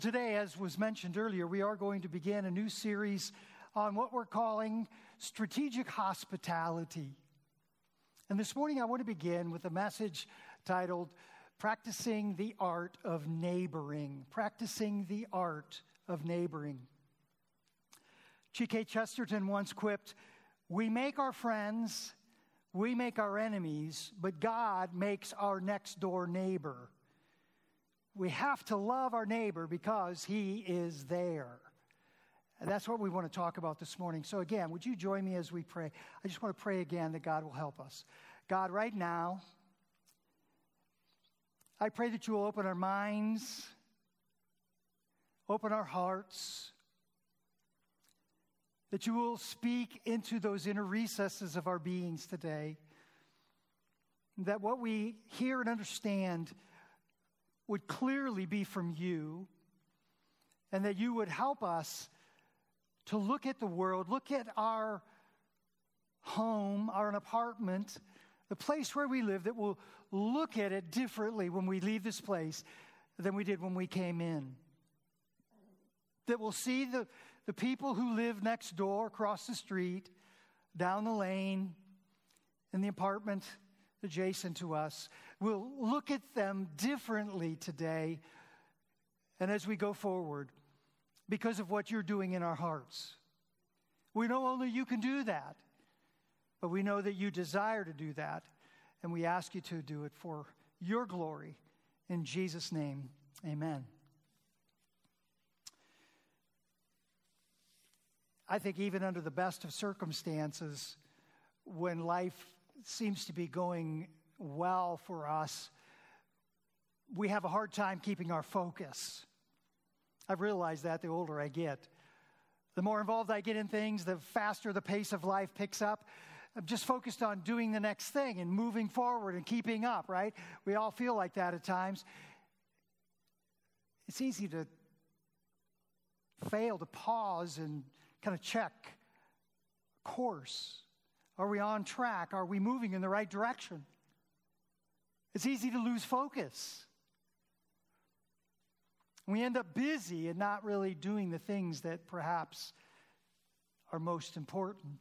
Today, as was mentioned earlier, we are going to begin a new series on what we're calling strategic hospitality. And this morning I want to begin with a message titled, Practicing the Art of Neighboring. Practicing the Art of Neighboring. G.K. Chesterton once quipped, "We make our friends, we make our enemies, but God makes our next door neighbor." We have to love our neighbor because he is there. And that's what we want to talk about this morning. So again, would you join me as we pray? I just want to pray again that God will help us. God, right now, I pray that you will open our minds, open our hearts, that you will speak into those inner recesses of our beings today, that what we hear and understand would clearly be from you, and that you would help us to look at the world, look at our home, our apartment, the place where we live, that we'll look at it differently when we leave this place than we did when we came in. That we'll see the people who live next door, across the street, down the lane, in the apartment adjacent to us. We'll look at them differently today and as we go forward because of what you're doing in our hearts. We know only you can do that, but we know that you desire to do that, and we ask you to do it for your glory. In Jesus' name, amen. I think even under the best of circumstances, when life seems to be going well for us, we have a hard time keeping our focus. I've realized that the older I get. The more involved I get in things, the faster the pace of life picks up. I'm just focused on doing the next thing and moving forward and keeping up, right? We all feel like that at times. It's easy to fail to pause and kind of check course. Are we on track? Are we moving in the right direction? It's easy to lose focus. We end up busy and not really doing the things that perhaps are most important.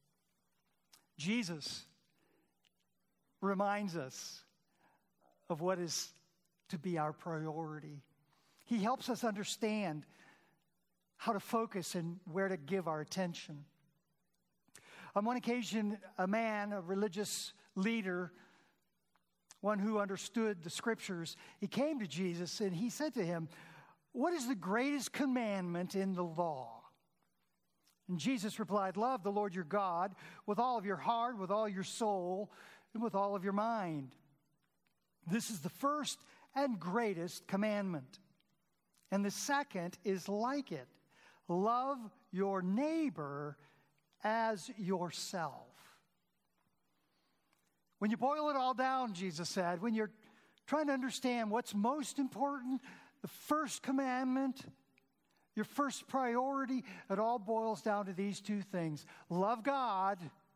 Jesus reminds us of what is to be our priority. He helps us understand how to focus and where to give our attention. On one occasion, a man, a religious leader, one who understood the scriptures, he came to Jesus and he said to him, "What is the greatest commandment in the law?" And Jesus replied, "Love the Lord your God with all of your heart, with all your soul, and with all of your mind. This is the first and greatest commandment. And the second is like it. Love your neighbor as yourself." When you boil it all down, Jesus said, when you're trying to understand what's most important, the first commandment, your first priority, it all boils down to these two things. Love God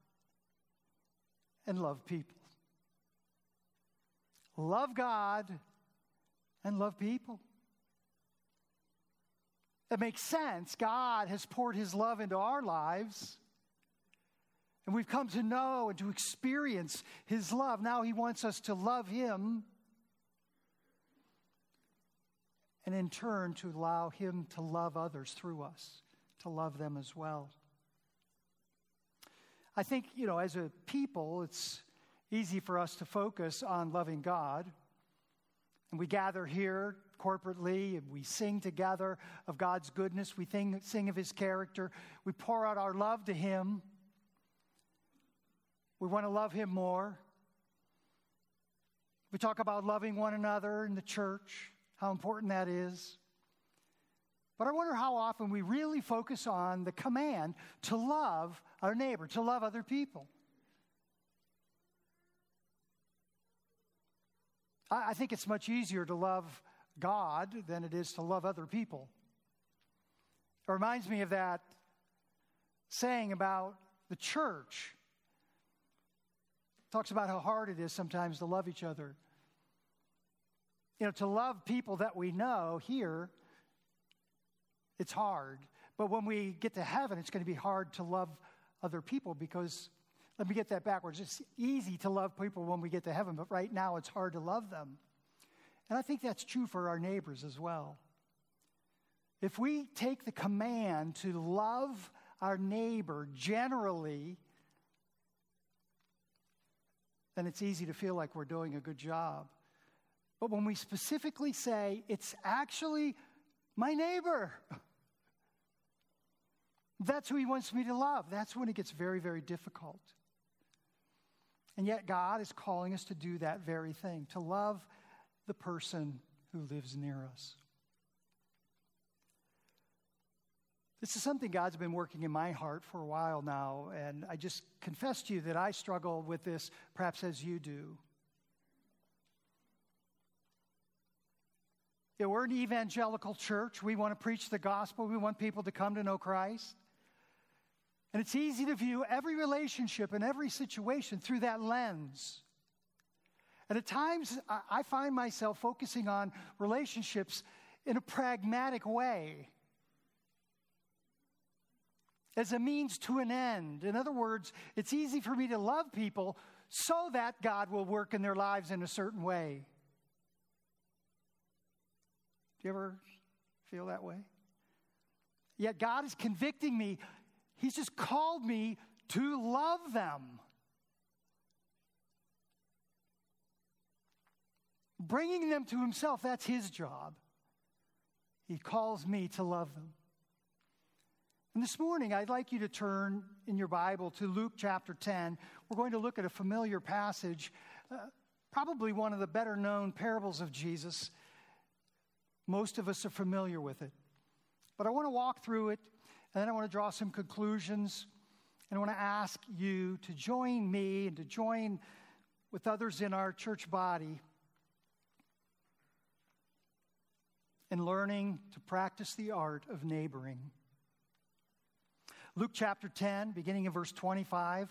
and love people. Love God and love people. It makes sense. God has poured his love into our lives, and we've come to know and to experience his love. Now he wants us to love him, and in turn to allow him to love others through us, to love them as well. I think, as a people, it's easy for us to focus on loving God. And we gather here corporately, and we sing together of God's goodness. We sing of his character. We pour out our love to him. We want to love him more. We talk about loving one another in the church, how important that is. But I wonder how often we really focus on the command to love our neighbor, to love other people. I think it's much easier to love God than it is to love other people. It reminds me of that saying about the church. It talks about how hard it is sometimes to love each other. To love people that we know here It's hard. But when we get to heaven, it's going to be hard to love other people because, let me get that backwards. It's easy to love people when we get to heaven, but right now it's hard to love them. And I think that's true for our neighbors as well. If we take the command to love our neighbor generally, then it's easy to feel like we're doing a good job. But when we specifically say, it's actually my neighbor, that's who he wants me to love, that's when it gets very, very difficult. And yet God is calling us to do that very thing, to love the person who lives near us. This is something God's been working in my heart for a while now, and I just confess to you that I struggle with this perhaps as you do. Yeah, we're an evangelical church. We want to preach the gospel. We want people to come to know Christ. And it's easy to view every relationship and every situation through that lens. And at times, I find myself focusing on relationships in a pragmatic way, as a means to an end. In other words, it's easy for me to love people so that God will work in their lives in a certain way. Do you ever feel that way? Yet God is convicting me. He's just called me to love them. Bringing them to himself, that's his job. He calls me to love them. And this morning, I'd like you to turn in your Bible to Luke chapter 10. We're going to look at a familiar passage, probably one of the better known parables of Jesus. Most of us are familiar with it. But I want to walk through it, and then I want to draw some conclusions. And I want to ask you to join me and to join with others in our church body in learning to practice the art of neighboring. Luke chapter 10, beginning in verse 25.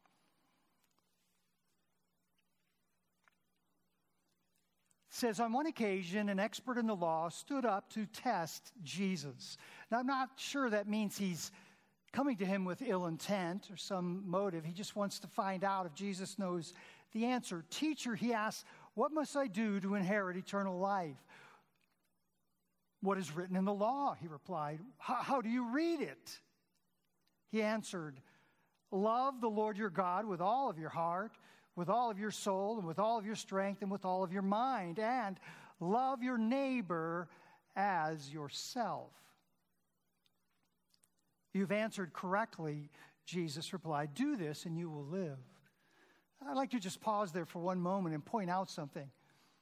Says, on one occasion, an expert in the law stood up to test Jesus. Now, I'm not sure that means he's coming to him with ill intent or some motive. He just wants to find out if Jesus knows the answer. Teacher, he asked, what must I do to inherit eternal life? What is written in the law? He replied. How do you read it? He answered, love the Lord your God with all of your heart, with all of your soul, and with all of your strength, and with all of your mind, and love your neighbor as yourself. You've answered correctly, Jesus replied. Do this and you will live. I'd like to just pause there for one moment and point out something.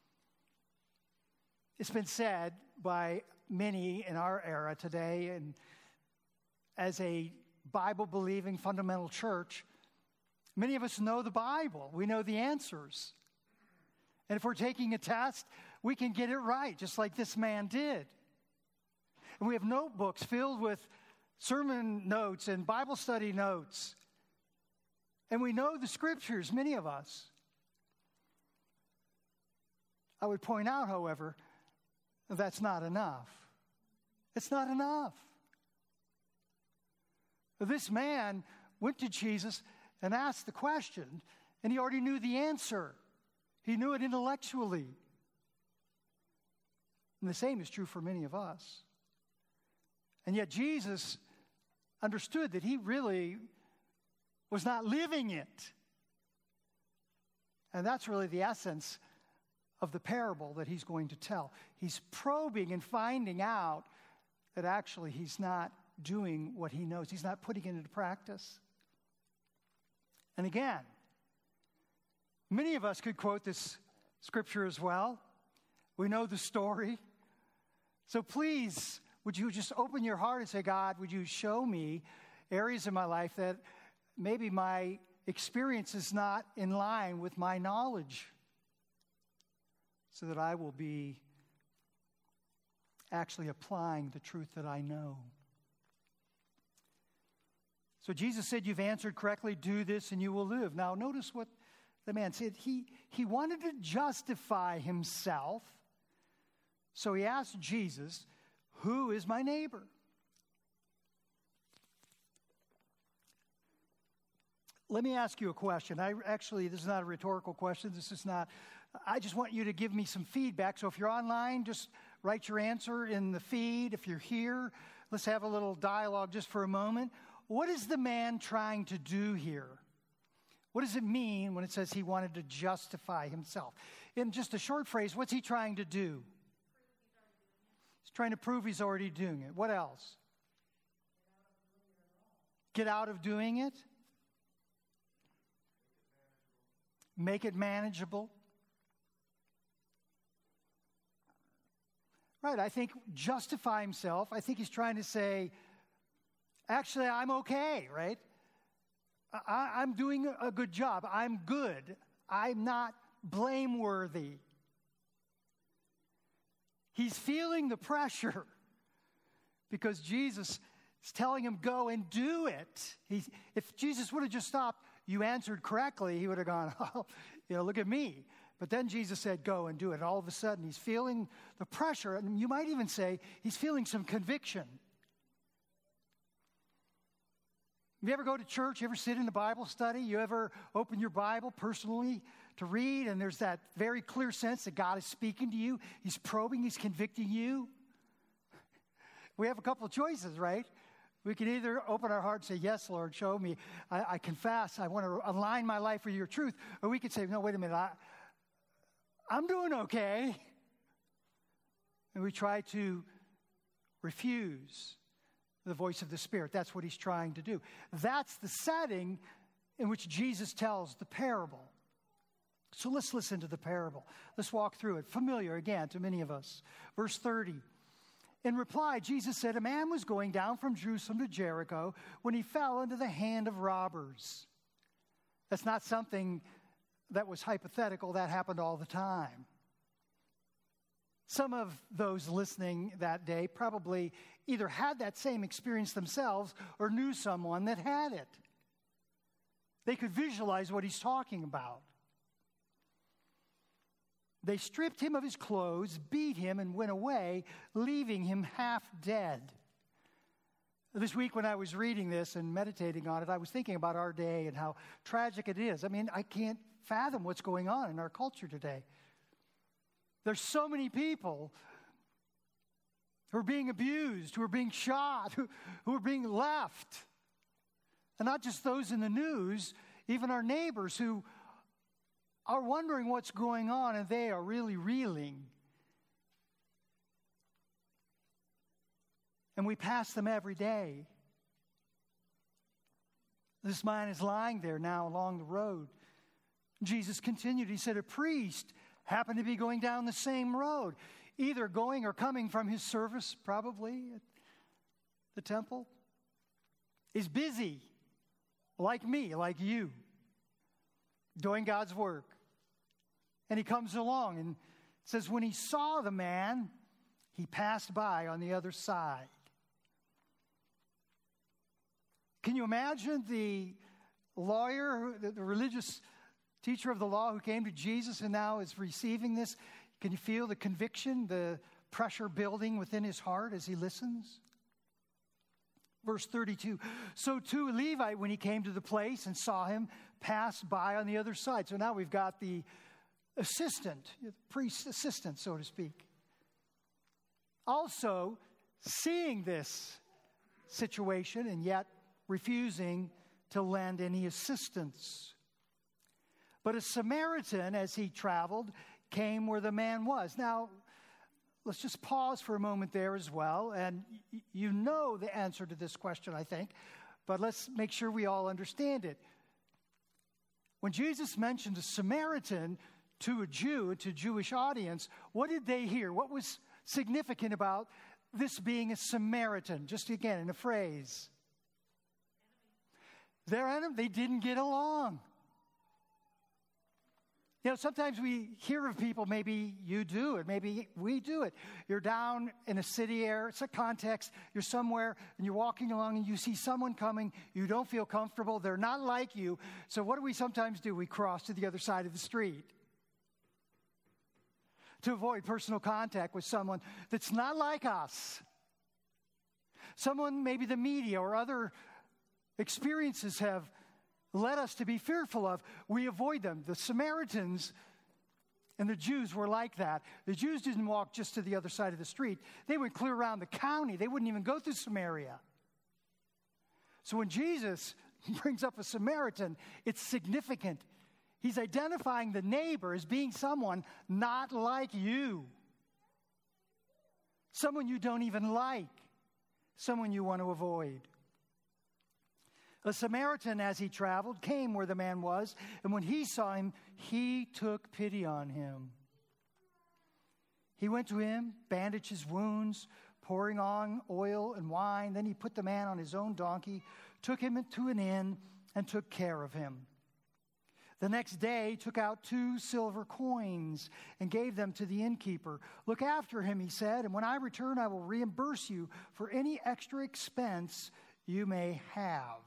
It's been said by many in our era today, and as a Bible-believing fundamental church, many of us know the Bible. We know the answers. And if we're taking a test, we can get it right, just like this man did. And we have notebooks filled with sermon notes and Bible study notes. And we know the scriptures, many of us. I would point out, however, that's not enough. It's not enough. This man went to Jesus and asked the question, and he already knew the answer. He knew it intellectually. And the same is true for many of us. And yet Jesus understood that he really was not living it. And that's really the essence of the parable that he's going to tell. He's probing and finding out that actually he's not doing what he knows. He's not putting it into practice. And again, many of us could quote this scripture as well. We know the story. So please, would you just open your heart and say, God, would you show me areas in my life that maybe my experience is not in line with my knowledge, so that I will be actually applying the truth that I know. So Jesus said, you've answered correctly, do this and you will live. Now notice what the man said. He wanted to justify himself. So he asked Jesus, who is my neighbor? Let me ask you a question. This is not a rhetorical question. I just want you to give me some feedback. So if you're online, just write your answer in the feed. If you're here, let's have a little dialogue just for a moment. What is the man trying to do here? What does it mean when it says he wanted to justify himself? In just a short phrase, what's he trying to do? He's trying to prove he's already doing it. What else? Get out of doing it? Make it manageable. Right, I think justify himself. I think he's trying to say, actually, I'm okay, right? I'm doing a good job. I'm good. I'm not blameworthy. He's feeling the pressure because Jesus is telling him, go and do it. If Jesus would have just stopped, you answered correctly, he would have gone, oh, look at me. But then Jesus said, go and do it. And all of a sudden, he's feeling the pressure. And you might even say he's feeling some conviction. You ever go to church? You ever sit in a Bible study? You ever open your Bible personally to read? And there's that very clear sense that God is speaking to you. He's probing. He's convicting you. We have a couple of choices, right? We can either open our heart and say, yes, Lord, show me. I confess. I want to align my life with your truth. Or we could say, no, wait a minute. I'm doing okay. And we try to refuse the voice of the Spirit. That's what he's trying to do. That's the setting in which Jesus tells the parable. So let's listen to the parable. Let's walk through it. Familiar, again, to many of us. Verse 30. In reply, Jesus said, a man was going down from Jerusalem to Jericho when he fell into the hand of robbers. That's not something that was hypothetical. That happened all the time. Some of those listening that day probably either had that same experience themselves or knew someone that had it. They could visualize what he's talking about. They stripped him of his clothes, beat him, and went away, leaving him half dead. This week when I was reading this and meditating on it, I was thinking about our day and how tragic it is. I mean, I can't fathom what's going on in our culture today. There's so many people who are being abused, who are being shot, who are being left. And not just those in the news, even our neighbors who are wondering what's going on, and they are really reeling. And we pass them every day. This man is lying there now along the road. Jesus continued. He said, a priest happened to be going down the same road, either going or coming from his service, probably at the temple. He's busy, like me, like you, doing God's work. And he comes along and says, when he saw the man, he passed by on the other side. Can you imagine the lawyer, the religious teacher of the law who came to Jesus and now is receiving this? Can you feel the conviction, the pressure building within his heart as he listens? Verse 32, so too a Levite, when he came to the place and saw him, passed by on the other side. So now we've got the assistant, the priest's assistant, so to speak. Also, seeing this situation and yet refusing to lend any assistance. But a Samaritan, as he traveled, came where the man was. Now, let's just pause for a moment there as well. And you know the answer to this question, I think. But let's make sure we all understand it. When Jesus mentioned a Samaritan to a Jew, to a Jewish audience, what did they hear? What was significant about this being a Samaritan? Just again, in a phrase. Their enemy, they didn't get along. You know, sometimes we hear of people, maybe you do it, maybe we do it. You're down in a city area, it's a context, you're somewhere and you're walking along and you see someone coming, you don't feel comfortable, they're not like you. So what do we sometimes do? We cross to the other side of the street to avoid personal contact with someone that's not like us. Someone maybe the media or other experiences have led us to be fearful of, we avoid them. The Samaritans and the Jews were like that. The Jews didn't walk just to the other side of the street. They would clear around the county. They wouldn't even go through Samaria. So when Jesus brings up a Samaritan, it's significant. He's identifying the neighbor as being someone not like you. Someone you don't even like. Someone you want to avoid. A Samaritan, as he traveled, came where the man was, and when he saw him, he took pity on him. He went to him, bandaged his wounds, pouring on oil and wine. Then he put the man on his own donkey, took him to an inn, and took care of him. The next day, he took out 2 silver coins and gave them to the innkeeper. Look after him, he said, and when I return, I will reimburse you for any extra expense you may have.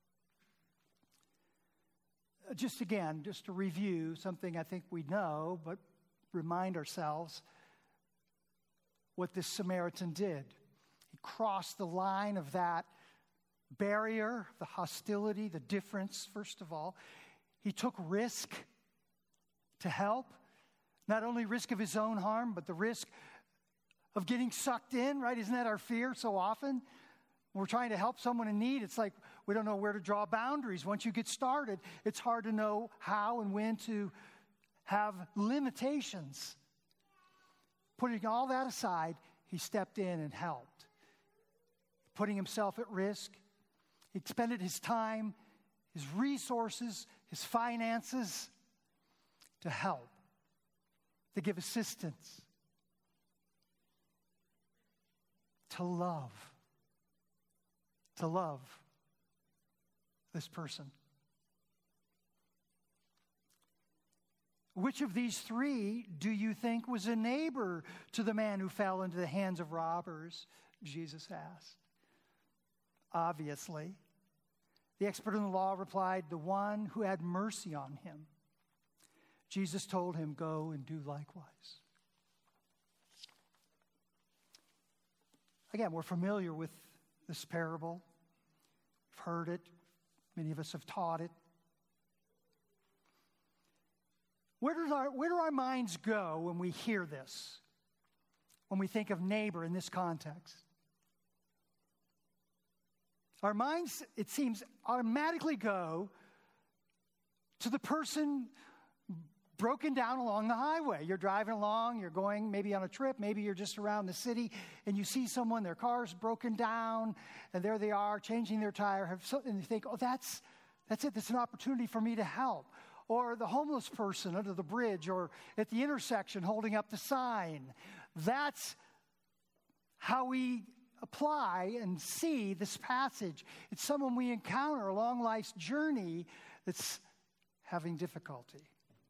Just to review something I think we know, but remind ourselves what this Samaritan did. He crossed the line of that barrier, the hostility, the difference, first of all. He took risk to help. Not only risk of his own harm, but the risk of getting sucked in, right? Isn't that our fear so often? When we're trying to help someone in need, it's like we don't know where to draw boundaries. Once you get started, it's hard to know how and when to have limitations. Putting all that aside, he stepped in and helped. Putting himself at risk. He expended his time, his resources, his finances to help, to give assistance, to love this person. Which of these 3 do you think was a neighbor to the man who fell into the hands of robbers? Jesus asked. Obviously, the expert in the law replied, the one who had mercy on him. Jesus told him, go and do likewise. Again, we're familiar with this parable. We've heard it. Many of us have taught it. Where do our minds go when we hear this? When we think of neighbor in this context? Our minds, it seems, automatically go to the person broken down along the highway. You're driving along, you're going maybe on a trip, maybe you're just around the city, and you see someone, their car's broken down, and there they are changing their tire, and you think, oh, that's it, that's an opportunity for me to help. Or the homeless person under the bridge or at the intersection holding up the sign. That's how we apply and see this passage. It's someone we encounter along life's journey that's having difficulty.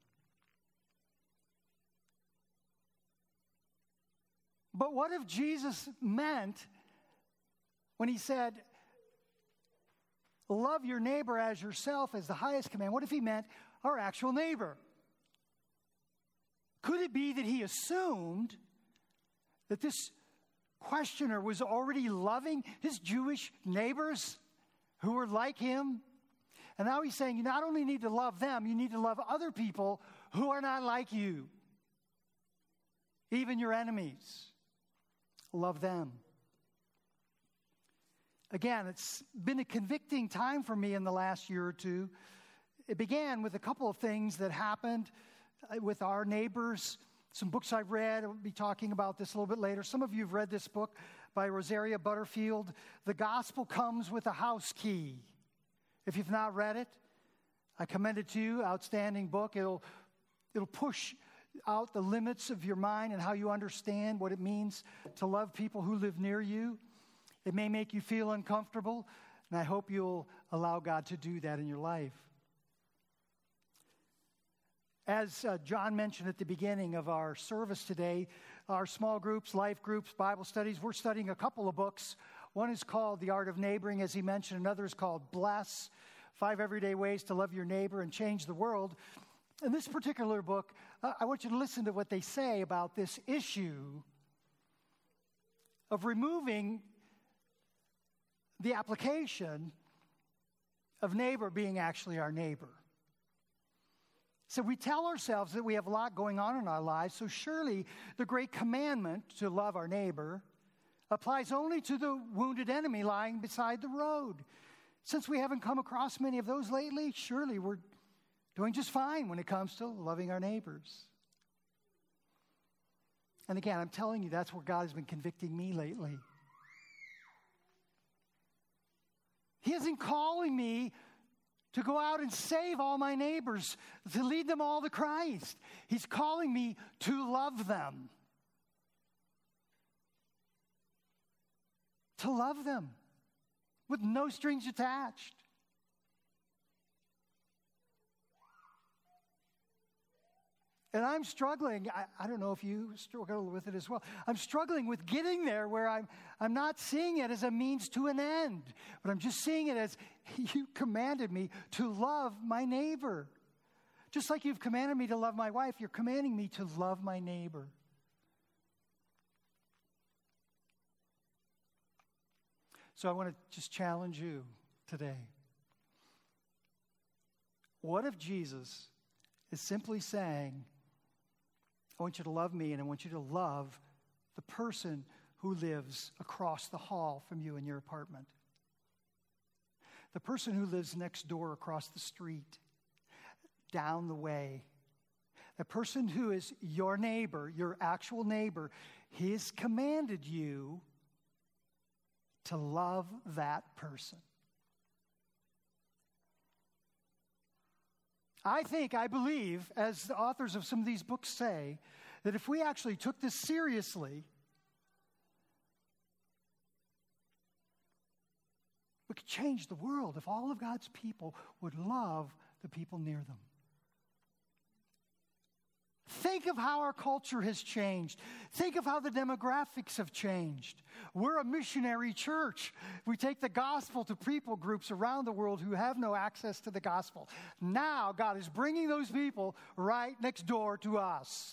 But what if Jesus meant when he said, love your neighbor as yourself as the highest command? What if he meant our actual neighbor? Could it be that he assumed that this questioner was already loving his Jewish neighbors who were like him? And now he's saying you not only need to love them, you need to love other people who are not like you. Even your enemies. Love them. Again, it's been a convicting time for me in the last year or two. It began with a couple of things that happened with our neighbors. Some books I've read. I'll be talking about this a little bit later. Some of you have read this book by Rosaria Butterfield. The Gospel Comes with a House Key. If you've not read it, I commend it to you. Outstanding book. It'll push out the limits of your mind and how you understand what it means to love people who live near you. It may make you feel uncomfortable, and I hope you'll allow God to do that in your life. As John mentioned at the beginning of our service today, our small groups, life groups, Bible studies, we're studying a couple of books. One is called The Art of Neighboring, as he mentioned. Another is called Bless, 5 Everyday Ways to Love Your Neighbor and Change the World. In this particular book, I want you to listen to what they say about this issue of removing the application of neighbor being actually our neighbor. So we tell ourselves that we have a lot going on in our lives, so surely the great commandment to love our neighbor applies only to the wounded enemy lying beside the road. Since we haven't come across many of those lately, surely we're doing just fine when it comes to loving our neighbors. And again, I'm telling you, that's where God has been convicting me lately. He isn't calling me to go out and save all my neighbors, to lead them all to Christ. He's calling me to love them. To love them with no strings attached. And I'm struggling. I don't know if you struggle with it as well. I'm struggling with getting there where I'm not seeing it as a means to an end, but I'm just seeing it as you commanded me to love my neighbor. Just like you've commanded me to love my wife, you're commanding me to love my neighbor. So I want to just challenge you today. What if Jesus is simply saying, I want you to love me and I want you to love the person who lives across the hall from you in your apartment? The person who lives next door across the street, down the way. The person who is your neighbor, your actual neighbor. He has commanded you to love that person. I believe, as the authors of some of these books say, that if we actually took this seriously, we could change the world if all of God's people would love the people near them. Think of how our culture has changed. Think of how the demographics have changed. We're a missionary church. We take the gospel to people groups around the world who have no access to the gospel. Now God is bringing those people right next door to us.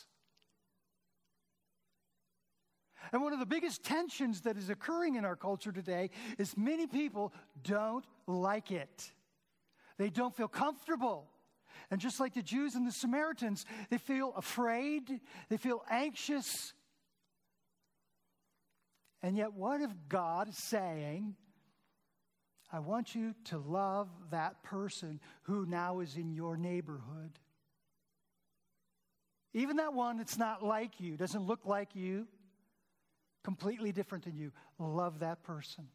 And one of the biggest tensions that is occurring in our culture today is many people don't like it. They don't feel comfortable. And just like the Jews and the Samaritans, they feel afraid, they feel anxious. And yet, what if God is saying, I want you to love that person who now is in your neighborhood? Even that one that's not like you, doesn't look like you, completely different than you. Love that person.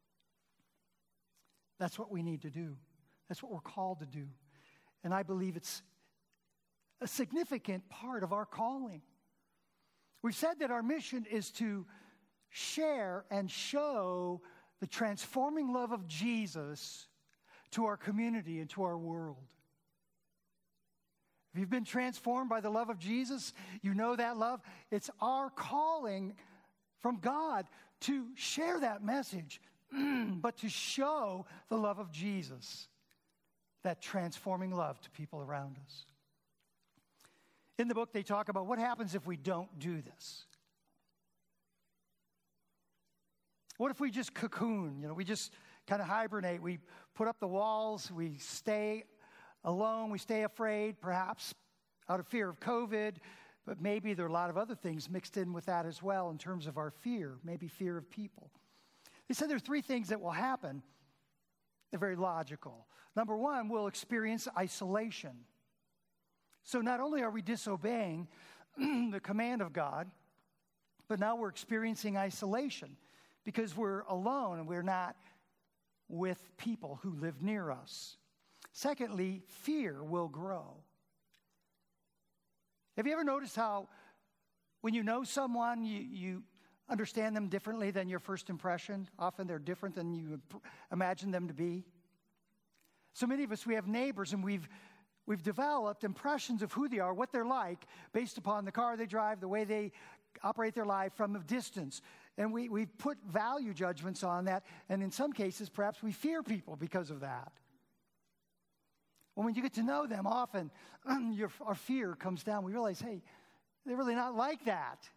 That's what we need to do. That's what we're called to do. And I believe it's a significant part of our calling. We've said that our mission is to share and show the transforming love of Jesus to our community and to our world. If you've been transformed by the love of Jesus, you know that love. It's our calling from God to share that message, but to show the love of Jesus. That transforming love to people around us. In the book, they talk about what happens if we don't do this. What if we just cocoon? We just kind of hibernate. We put up the walls. We stay alone. We stay afraid, perhaps out of fear of COVID. But maybe there are a lot of other things mixed in with that as well in terms of our fear, maybe fear of people. They said there are three things that will happen. They're very logical. Number one, we'll experience isolation. So not only are we disobeying the command of God, but now we're experiencing isolation because we're alone and we're not with people who live near us. Secondly, fear will grow. Have you ever noticed how when you know someone, you understand them differently than your first impression? Often they're different than you imagine them to be. So many of us, we have neighbors and we've developed impressions of who they are, what they're like, based upon the car they drive, the way they operate their life from a distance. And we put value judgments on that. And in some cases, perhaps we fear people because of that. Well, when you get to know them, often our fear comes down. We realize, hey, they're really not like that.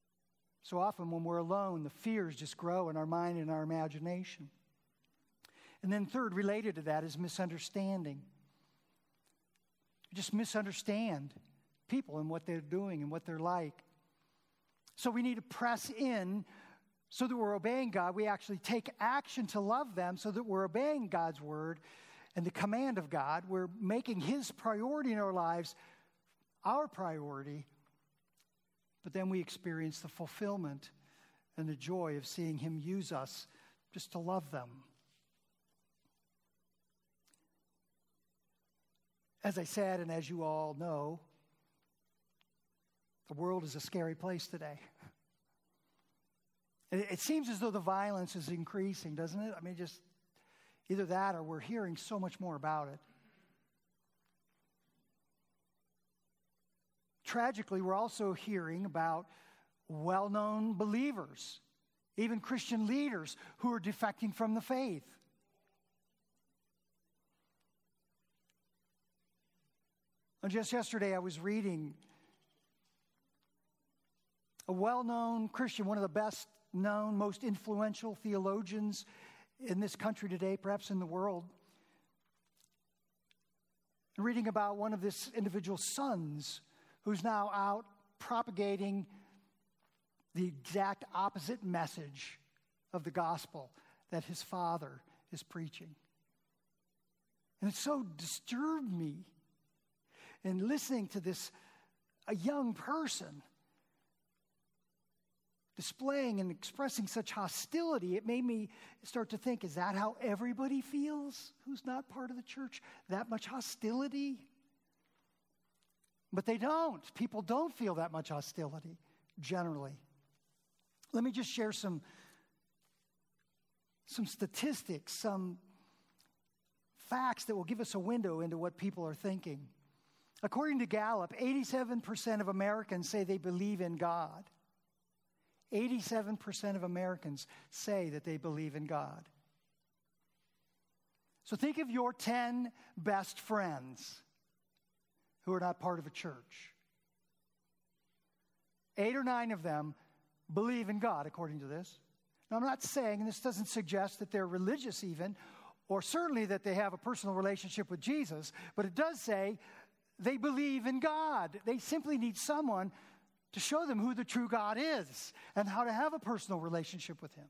So often when we're alone, the fears just grow in our mind and our imagination. And then third, related to that, is misunderstanding. You just misunderstand people and what they're doing and what they're like. So we need to press in so that we're obeying God. We actually take action to love them so that we're obeying God's word and the command of God. We're making his priority in our lives our priority. But then we experience the fulfillment and the joy of seeing him use us just to love them. As I said, and as you all know, the world is a scary place today. It seems as though the violence is increasing, doesn't it? I mean, just either that or we're hearing so much more about it. Tragically, we're also hearing about well-known believers, even Christian leaders, who are defecting from the faith. And just yesterday, I was reading a well-known Christian, one of the best-known, most influential theologians in this country today, perhaps in the world, reading about one of this individual's sons who's now out propagating the exact opposite message of the gospel that his father is preaching. And it so disturbed me in listening to this, a young person displaying and expressing such hostility. It made me start to think, is that how everybody feels who's not part of the church? That much hostility? But they don't. People don't feel that much hostility, generally. Let me just share some statistics, some facts that will give us a window into what people are thinking. According to Gallup, 87% of Americans say they believe in God. 87% of Americans say that they believe in God. So think of your 10 best friends who are not part of a church. 8 or 9 of them believe in God, according to this. Now, I'm not saying, and this doesn't suggest that they're religious even, or certainly that they have a personal relationship with Jesus, but it does say they believe in God. They simply need someone to show them who the true God is and how to have a personal relationship with him.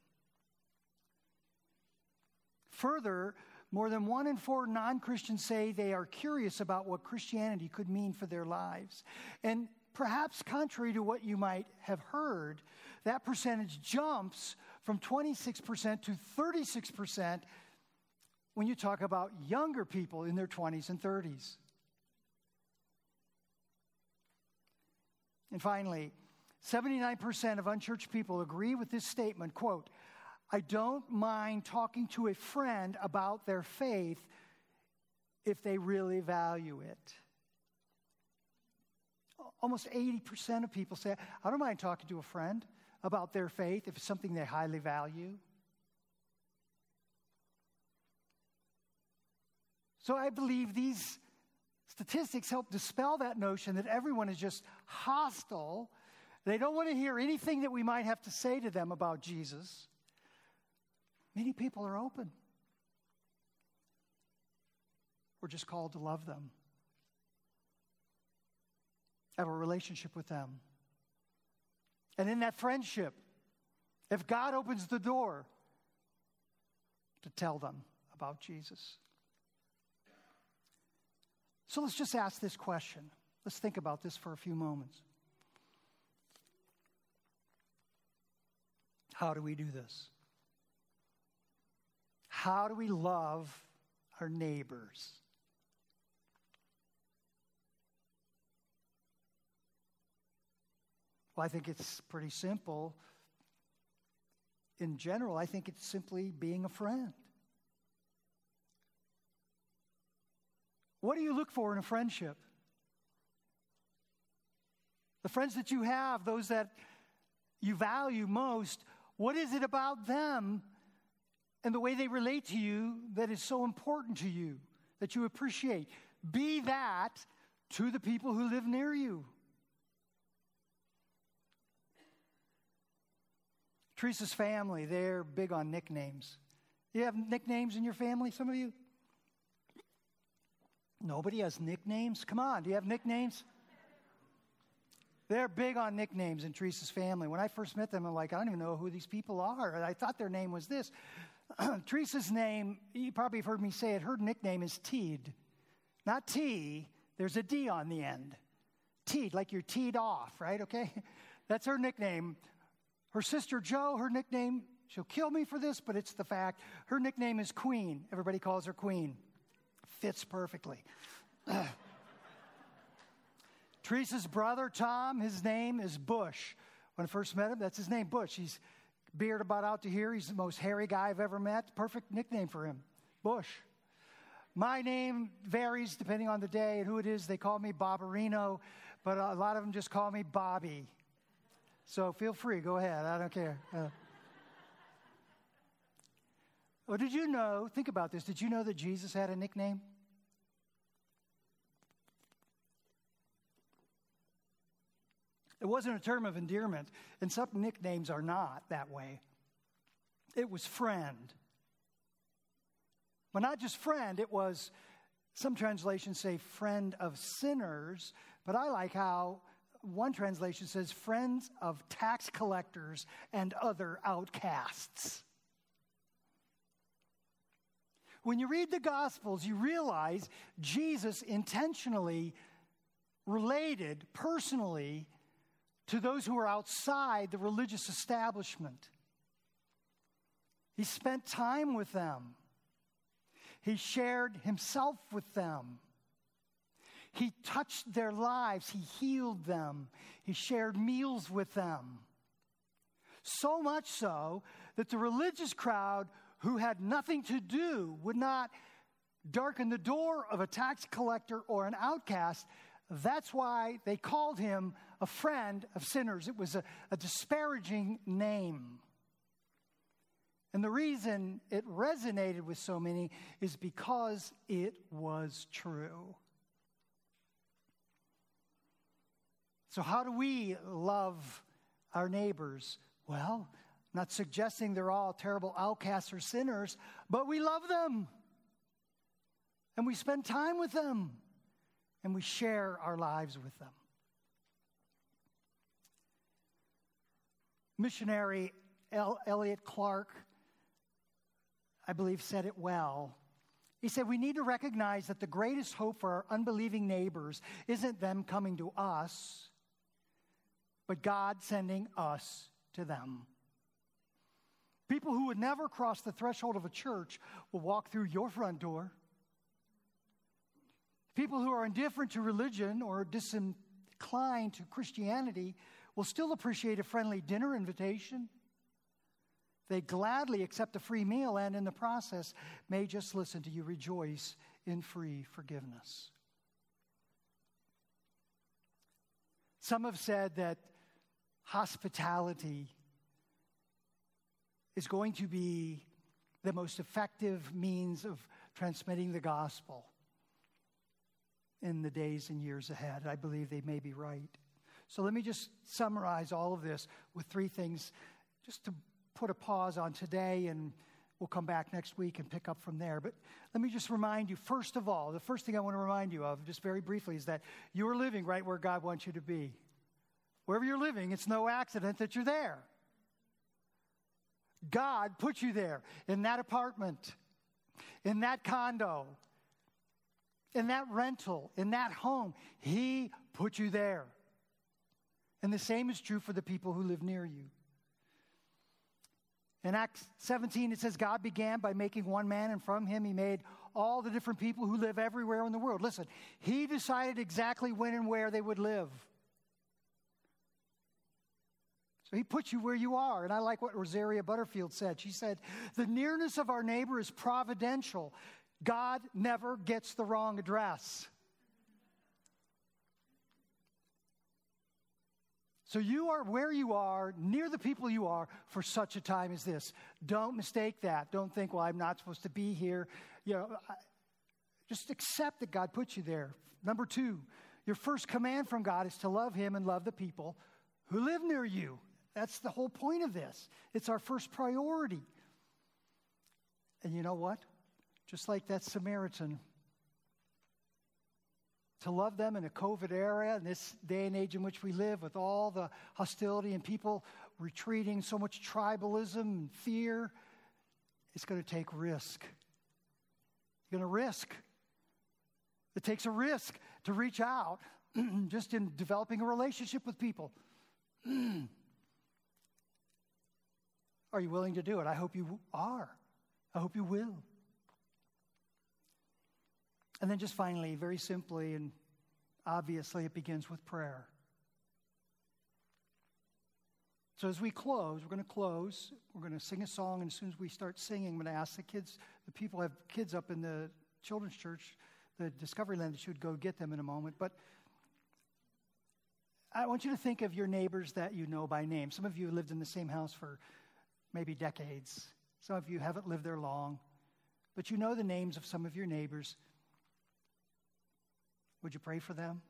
Further, more than 1 in 4 non-Christians say they are curious about what Christianity could mean for their lives. And perhaps contrary to what you might have heard, that percentage jumps from 26% to 36% when you talk about younger people in their 20s and 30s. And finally, 79% of unchurched people agree with this statement, quote, "I don't mind talking to a friend about their faith if they really value it." Almost 80% of people say, I don't mind talking to a friend about their faith if it's something they highly value. So I believe these statistics help dispel that notion that everyone is just hostile. They don't want to hear anything that we might have to say to them about Jesus. Many people are open. We're just called to love them, have a relationship with them. And in that friendship, if God opens the door, to tell them about Jesus. So let's just ask this question. Let's think about this for a few moments. How do we do this? How do we love our neighbors? Well, I think it's pretty simple. In general, I think it's simply being a friend. What do you look for in a friendship? The friends that you have, those that you value most, what is it about them and the way they relate to you that is so important to you, that you appreciate? Be that to the people who live near you. Teresa's family, they're big on nicknames. You have nicknames in your family, some of you? Nobody has nicknames? Come on, do you have nicknames? They're big on nicknames in Teresa's family. When I first met them, I'm like, I don't even know who these people are. And I thought their name was this. Teresa's name, you probably have heard me say it, her nickname is Teed. Not T, there's a D on the end. Teed, like you're teed off, right? Okay? That's her nickname. Her sister Jo, her nickname, she'll kill me for this, but it's the fact. Her nickname is Queen. Everybody calls her Queen. Fits perfectly. Teresa's brother, Tom, his name is Bush. When I first met him, that's his name, Bush. He's beard about out to here. He's the most hairy guy I've ever met. Perfect nickname for him, Bush. My name varies depending on the day and who it is. They call me Bobberino, but a lot of them just call me Bobby. So feel free, go ahead. I don't care. Well, did you know, think about this, did you know that Jesus had a nickname? It wasn't a term of endearment, and some nicknames are not that way. It was friend. But not just friend, it was, some translations say friend of sinners, but I like how one translation says friends of tax collectors and other outcasts. When you read the Gospels, you realize Jesus intentionally related personally to those who are outside the religious establishment. He spent time with them. He shared himself with them. He touched their lives. He healed them. He shared meals with them. So much so that the religious crowd who had nothing to do would not darken the door of a tax collector or an outcast. That's why they called him a friend of sinners. It was a disparaging name. And the reason it resonated with so many is because it was true. So how do we love our neighbors? Well, I'm not suggesting they're all terrible outcasts or sinners, but we love them. And we spend time with them. And we share our lives with them. Missionary Elliot Clark, I believe, said it well. He said, we need to recognize that the greatest hope for our unbelieving neighbors isn't them coming to us, but God sending us to them. People who would never cross the threshold of a church will walk through your front door. People who are indifferent to religion or disinclined to Christianity will still appreciate a friendly dinner invitation. They gladly accept a free meal and in the process may just listen to you rejoice in free forgiveness. Some have said that hospitality is going to be the most effective means of transmitting the gospel in the days and years ahead. I believe they may be right. So let me just summarize all of this with three things just to put a pause on today, and we'll come back next week and pick up from there. But let me just remind you, first of all, the first thing I want to remind you of, just very briefly, is that you're living right where God wants you to be. Wherever you're living, it's no accident that you're there. God put you there, in that apartment, in that condo, in that rental, in that home. He put you there. And the same is true for the people who live near you. In Acts 17, it says, God began by making one man, and from him he made all the different people who live everywhere in the world. Listen, he decided exactly when and where they would live. So he put you where you are. And I like what Rosaria Butterfield said. She said, the nearness of our neighbor is providential. God never gets the wrong address. So you are where you are, near the people you are, for such a time as this. Don't mistake that. Don't think, well, I'm not supposed to be here. Just accept that God put you there. Number 2, your first command from God is to love him and love the people who live near you. That's the whole point of this. It's our first priority. And you know what? Just like that Samaritan, to love them in a COVID era, in this day and age in which we live, with all the hostility and people retreating, so much tribalism and fear, it's going to take risk. You're going to risk. It takes a risk to reach out just in developing a relationship with people. Are you willing to do it? I hope you are. I hope you will. And then just finally, very simply and obviously, it begins with prayer. So as we close, we're going to close. We're going to sing a song, and as soon as we start singing, I'm going to ask the people who have kids up in the children's church, the Discovery Land, that you would go get them in a moment. But I want you to think of your neighbors that you know by name. Some of you lived in the same house for maybe decades. Some of you haven't lived there long. But you know the names of some of your neighbors. Would you pray for them?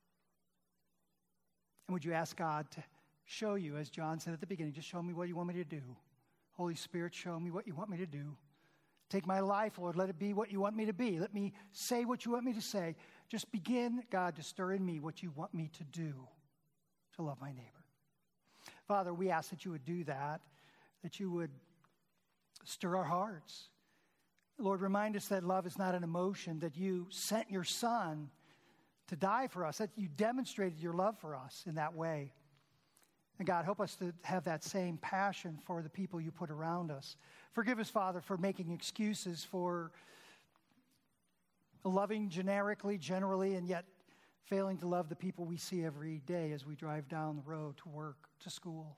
And would you ask God to show you, as John said at the beginning, just show me what you want me to do. Holy Spirit, show me what you want me to do. Take my life, Lord, let it be what you want me to be. Let me say what you want me to say. Just begin, God, to stir in me what you want me to do to love my neighbor. Father, we ask that you would do that you would stir our hearts. Lord, remind us that love is not an emotion, that you sent your Son to die for us, that you demonstrated your love for us in that way. And God, help us to have that same passion for the people you put around us. Forgive us, Father, for making excuses for loving generically, generally, and yet failing to love the people we see every day as we drive down the road to work, to school.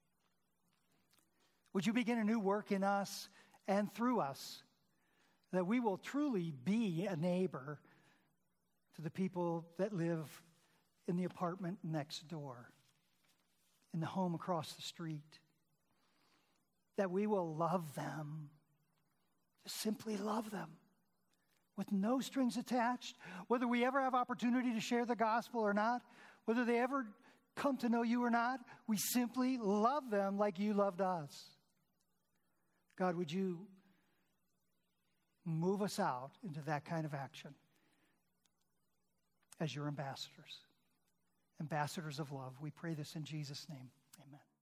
Would you begin a new work in us and through us, that we will truly be a neighbor to the people that live in the apartment next door, in the home across the street, that we will love them, just simply love them, with no strings attached, whether we ever have opportunity to share the gospel or not, whether they ever come to know you or not, we simply love them like you loved us. God, would you move us out into that kind of action as your ambassadors of love. We pray this in Jesus' name. Amen.